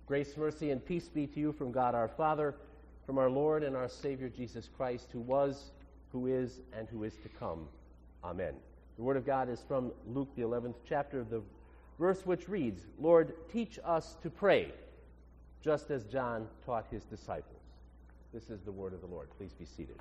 Grace, mercy, and peace be to you from God our Father, from our Lord and our Savior Jesus Christ, who was, who is, and who is to come. Amen. The Word of God is from Luke, the 11th chapter, the verse which reads, Lord, teach us to pray, just as John taught his disciples. This is the word of the Lord. Please be seated.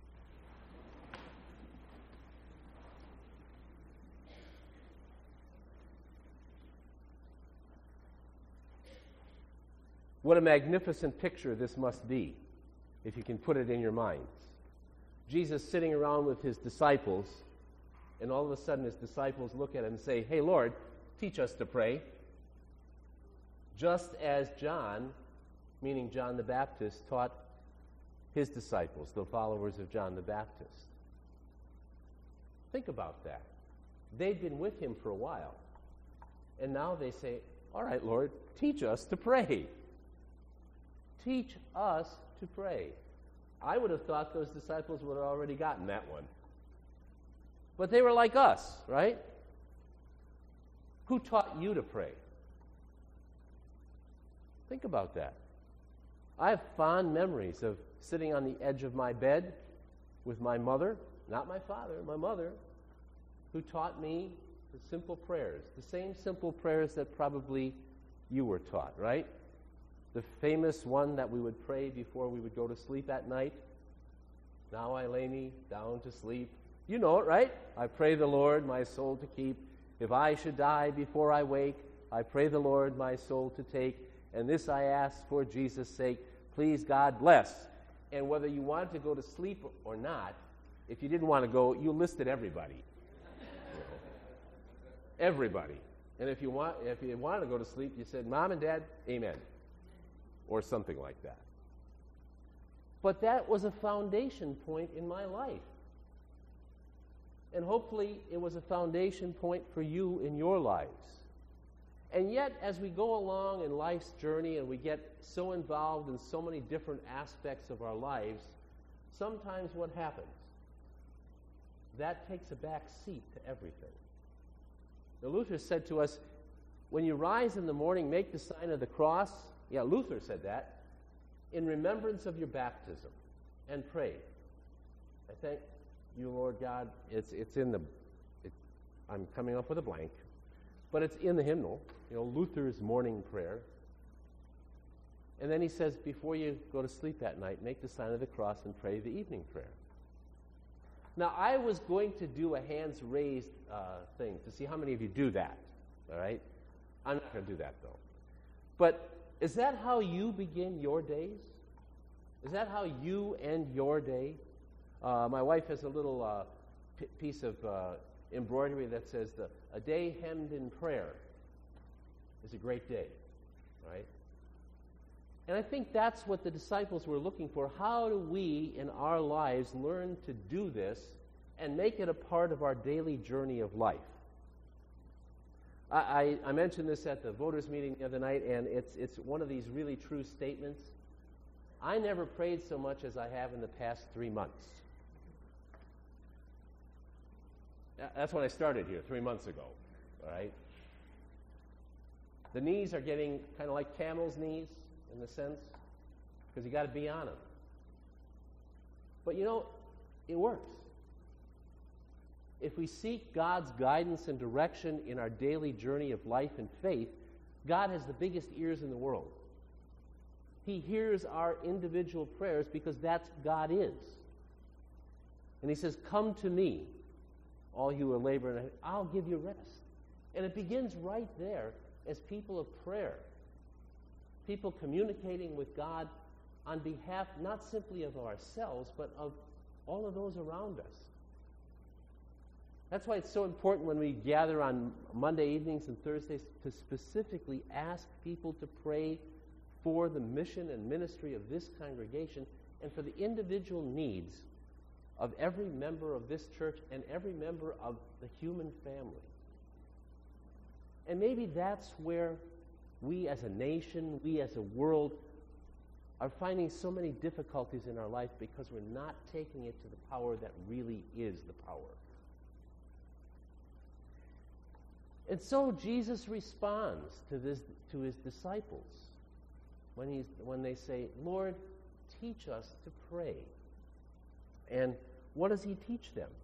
What a magnificent picture this must be, if you can put it in your minds. Jesus sitting around with his disciples, and all of a sudden his disciples look at him and say, hey, Lord, teach us to pray. Just as John, meaning John the Baptist, taught his disciples, the followers of John the Baptist. Think about that. They'd been with him for a while, and now they say, all right, Lord, teach us to pray. Teach us to pray. I would have thought those disciples would have already gotten that one. But they were like us, right? Who taught you to pray? Think about that. I have fond memories of sitting on the edge of my bed with my mother, not my father, my mother, who taught me the simple prayers, the same simple prayers that probably you were taught, right? The famous one that we would pray before we would go to sleep at night. Now I lay me down to sleep. You know it, right? I pray the Lord my soul to keep. If I should die before I wake, I pray the Lord my soul to take. And this I ask for Jesus' sake. Please, God bless. And whether you wanted to go to sleep or not, if you didn't want to go, you listed everybody. Everybody. And if you wanted to go to sleep, you said, Mom and Dad, amen. Or something like that. But that was a foundation point in my life. And hopefully it was a foundation point for you in your lives. And yet, as we go along in life's journey and we get so involved in so many different aspects of our lives, sometimes what happens? That takes a back seat to everything. Now, Luther said to us, when you rise in the morning, make the sign of the cross. Yeah, Luther said that. In remembrance of your baptism. And pray. I thank you, Lord God. It's in the... I'm coming up with a blank. But it's in the hymnal. You know, Luther's morning prayer. And then he says, before you go to sleep at night, make the sign of the cross and pray the evening prayer. Now, I was going to do a hands raised thing to see how many of you do that. All right? I'm not going to do that, though. But is that how you begin your days? Is that how you end your day? My wife has a little piece of embroidery that says, a day hemmed in prayer is a great day, right? And I think that's what the disciples were looking for. How do we, in our lives, learn to do this and make it a part of our daily journey of life? I mentioned this at the voters' meeting the other night, and it's one of these really true statements. I never prayed so much as I have in the past 3 months. That's when I started here, 3 months ago, all right? The knees are getting kind of like camel's knees, in the sense, because you got to be on them. But you know, it works. If we seek God's guidance and direction in our daily journey of life and faith, God has the biggest ears in the world. He hears our individual prayers because that's who God is. And he says, come to me, all you who are laboring, and I'll give you rest. And it begins right there as people of prayer. People communicating with God on behalf not simply of ourselves, but of all of those around us. That's why it's so important when we gather on Monday evenings and Thursdays to specifically ask people to pray for the mission and ministry of this congregation and for the individual needs of every member of this church and every member of the human family. And maybe that's where we as a nation, we as a world, are finding so many difficulties in our life because we're not taking it to the power that really is the power. And so Jesus responds to his disciples. when they say, Lord, teach us to pray. And what does he teach them?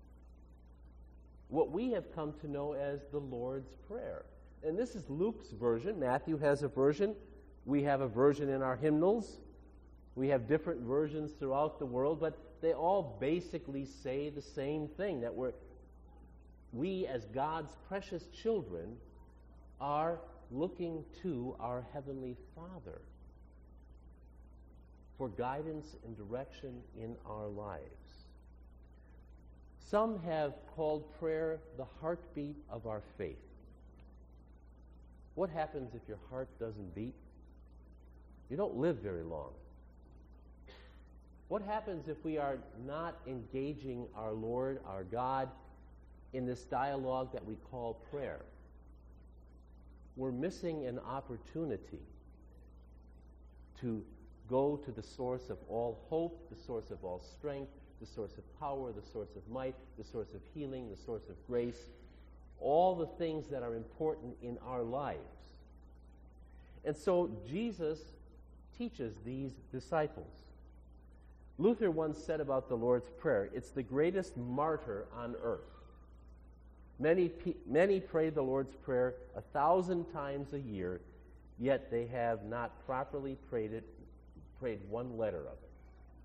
What we have come to know as the Lord's Prayer. And this is Luke's version. Matthew has a version. We have a version in our hymnals. We have different versions throughout the world, but they all basically say the same thing, that we as God's precious children are looking to our Heavenly Father for guidance and direction in our lives. Some have called prayer the heartbeat of our faith. What happens if your heart doesn't beat? You don't live very long. What happens if we are not engaging our Lord, our God, in this dialogue that we call prayer? We're missing an opportunity to go to the source of all hope, the source of all strength, the source of power, the source of might, the source of healing, the source of grace, all the things that are important in our lives. And so Jesus teaches these disciples. Luther once said about the Lord's Prayer, it's the greatest martyr on earth. Many pray the Lord's Prayer 1,000 times a year, yet they have not properly prayed one letter of it.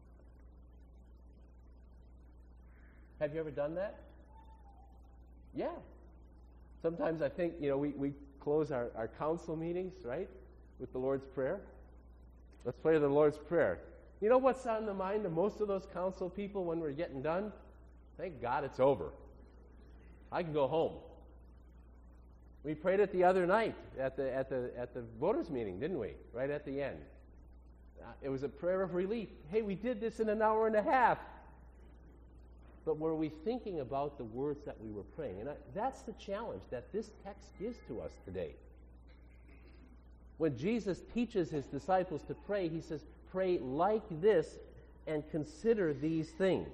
Have you ever done that? Yeah. Sometimes I think, we close our council meetings, right, with the Lord's Prayer. Let's pray the Lord's Prayer. You know what's on the mind of most of those council people when we're getting done? Thank God it's over. I can go home. We prayed it the other night at the voters' meeting, didn't we? Right at the end. It was a prayer of relief. Hey, we did this in an hour and a half. But were we thinking about the words that we were praying? And that's the challenge that this text gives to us today. When Jesus teaches his disciples to pray, he says, pray like this and consider these things.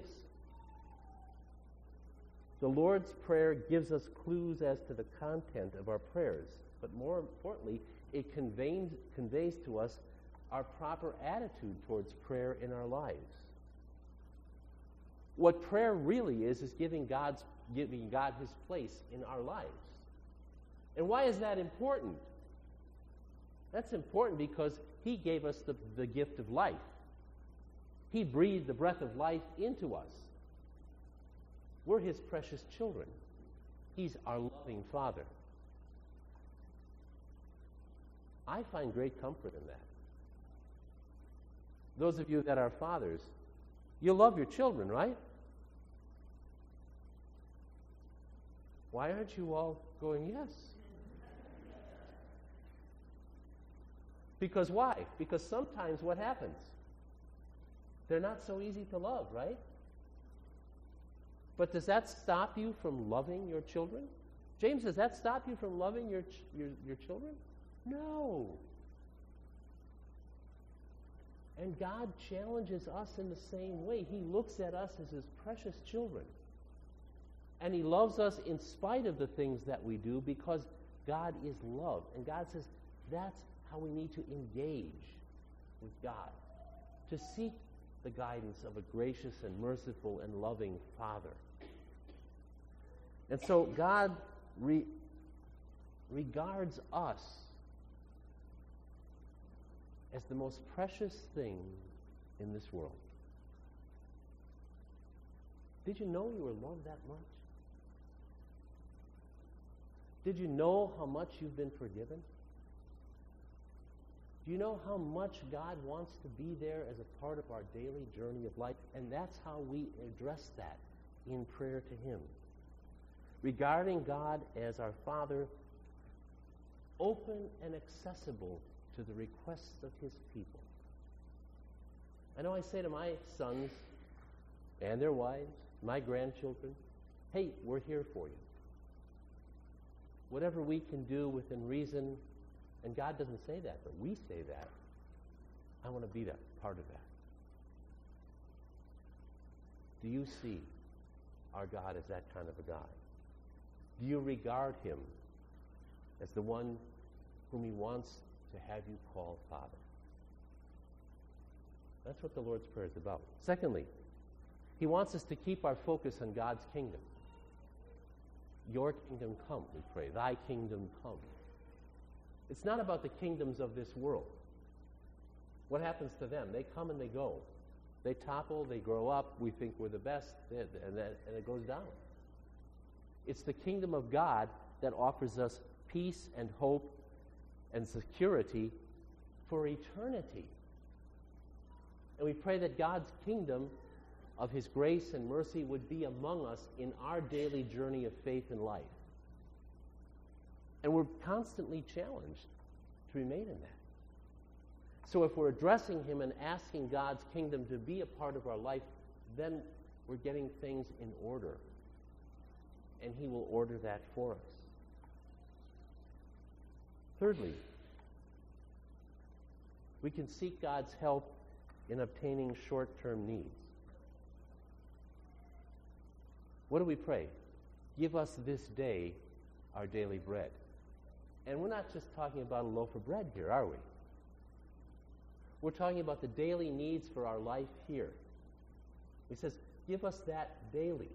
The Lord's Prayer gives us clues as to the content of our prayers, but more importantly, it conveys to us our proper attitude towards prayer in our lives. What prayer really is giving God his place in our lives. And why is that important? That's important because he gave us the gift of life. He breathed the breath of life into us. We're his precious children. He's our loving Father. I find great comfort in that. Those of you that are fathers, you love your children, right? Why aren't you all going, yes? Because why? Because sometimes what happens? They're not so easy to love, right? But does that stop you from loving your children? James, does that stop you from loving your children? No. And God challenges us in the same way. He looks at us as his precious children. And he loves us in spite of the things that we do because God is love. And God says that's how we need to engage with God, to seek the guidance of a gracious and merciful and loving Father. And so God regards us as the most precious thing in this world. Did you know you were loved that much? Did you know how much you've been forgiven? Do you know how much God wants to be there as a part of our daily journey of life? And that's how we address that in prayer to him. Regarding God as our Father, open and accessible to the requests of his people. I know I say to my sons and their wives, my grandchildren, hey, we're here for you. Whatever we can do within reason, and God doesn't say that, but we say that, I want to be that part of that. Do you see our God as that kind of a God? Do you regard him as the one whom he wants to have you call Father? That's what the Lord's Prayer is about. Secondly, he wants us to keep our focus on God's kingdom. Your kingdom come, we pray. Thy kingdom come. It's not about the kingdoms of this world. What happens to them? They come and they go. They topple, they grow up, we think we're the best, and it goes down. It's the kingdom of God that offers us peace and hope and security for eternity. And we pray that God's kingdom of his grace and mercy would be among us in our daily journey of faith and life. And we're constantly challenged to remain in that. So if we're addressing him and asking God's kingdom to be a part of our life, then we're getting things in order. And he will order that for us. Thirdly, we can seek God's help in obtaining short-term needs. What do we pray? Give us this day our daily bread. And we're not just talking about a loaf of bread here, are we? We're talking about the daily needs for our life here. He says, give us that daily.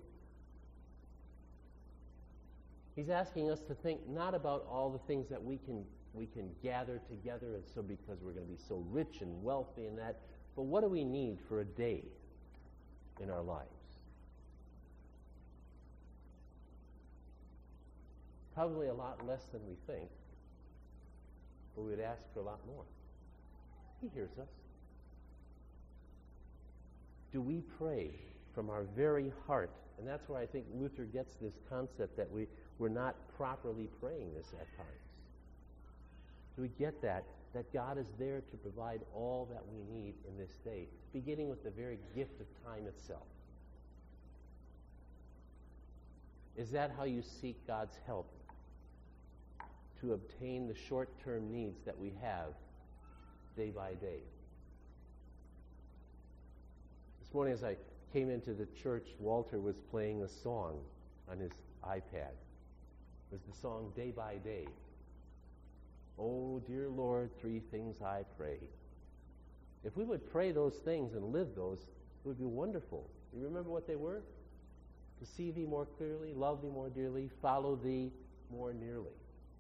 He's asking us to think not about all the things that we can gather together, and so because we're going to be so rich and wealthy in that, but what do we need for a day in our lives? Probably a lot less than we think, but we'd ask for a lot more. He hears us. Do we pray from our very heart? And that's where I think Luther gets this concept that we're not properly praying this at times. Do we get that God is there to provide all that we need in this day, beginning with the very gift of time itself? Is that how you seek God's help to obtain the short-term needs that we have day by day? This morning as I came into the church, Walter was playing a song on his iPad. It was the song Day by Day. Oh, dear Lord, three things I pray. If we would pray those things and live those, it would be wonderful. You remember what they were? To see thee more clearly, love thee more dearly, follow thee more nearly.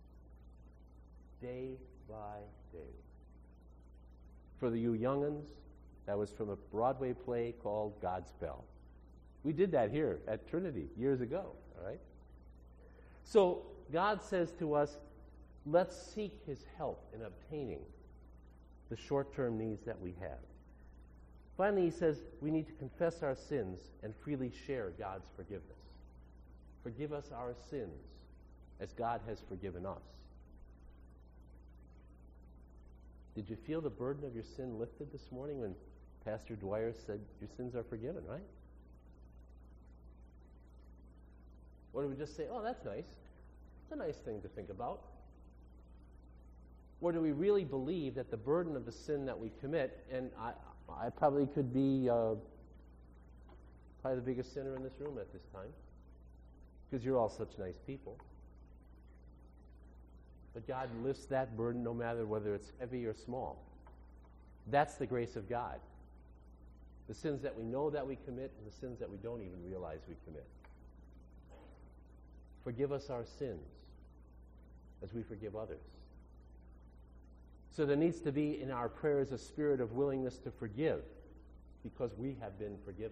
Day by day. For you young'uns, that was from a Broadway play called Godspell. We did that here at Trinity years ago, all right? So God says to us, let's seek his help in obtaining the short-term needs that we have. Finally, he says we need to confess our sins and freely share God's forgiveness. Forgive us our sins as God has forgiven us. Did you feel the burden of your sin lifted this morning when Pastor Dwyer said your sins are forgiven, right? Or do we just say, oh, that's nice. It's a nice thing to think about. Or do we really believe that the burden of the sin that we commit, and I probably could be probably the biggest sinner in this room at this time, because you're all such nice people. But God lifts that burden no matter whether it's heavy or small. That's the grace of God. The sins that we know that we commit and the sins that we don't even realize we commit. Forgive us our sins as we forgive others. So there needs to be in our prayers a spirit of willingness to forgive because we have been forgiven.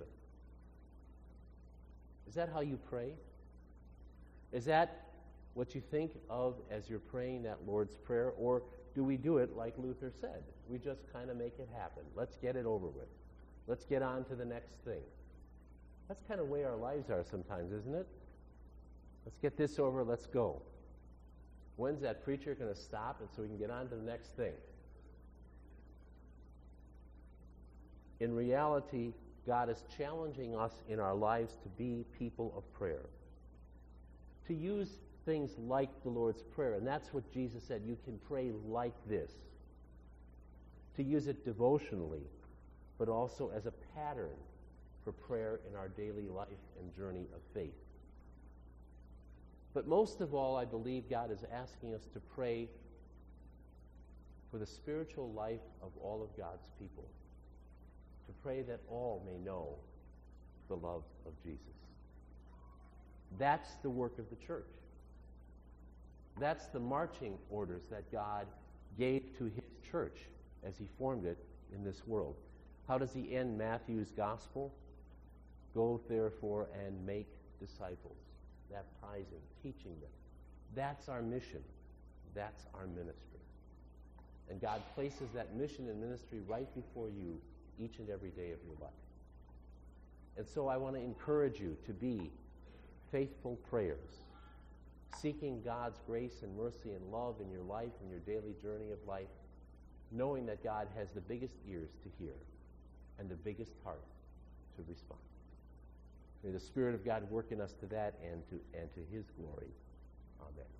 Is that how you pray? Is that what you think of as you're praying that Lord's Prayer? Or do we do it like Luther said? We just kind of make it happen. Let's get it over with. Let's get on to the next thing. That's kind of the way our lives are sometimes, isn't it? Let's get this over, let's go. When's that preacher going to stop and so we can get on to the next thing? In reality, God is challenging us in our lives to be people of prayer. To use things like the Lord's Prayer, and that's what Jesus said, you can pray like this. To use it devotionally, but also as a pattern for prayer in our daily life and journey of faith. But most of all, I believe God is asking us to pray for the spiritual life of all of God's people. to pray that all may know the love of Jesus. That's the work of the church. That's the marching orders that God gave to his church as he formed it in this world. How does he end Matthew's gospel? Go therefore and make disciples, baptizing, teaching them. That's our mission. That's our ministry. And God places that mission and ministry right before you each and every day of your life. And so I want to encourage you to be faithful prayers, seeking God's grace and mercy and love in your life and your daily journey of life, knowing that God has the biggest ears to hear and the biggest heart to respond. May the Spirit of God work in us to that and to his glory. Amen.